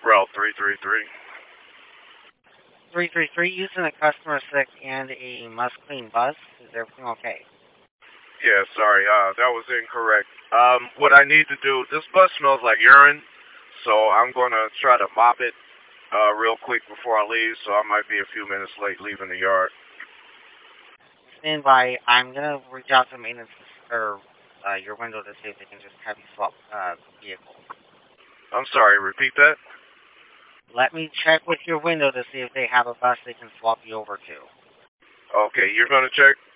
Route 333. 333, using a customer sick and a must-clean bus. Is everything okay? Yeah, sorry, that was incorrect. What I need to do, this bus smells like urine, so I'm gonna try to mop it, real quick before I leave, so I might be a few minutes late leaving the yard. Stand by. I'm going to reach out to maintenance or your window to see if they can just have you swap vehicles. I'm sorry, repeat that? Let me check with your window to see if they have a bus they can swap you over to. Okay, you're gonna check?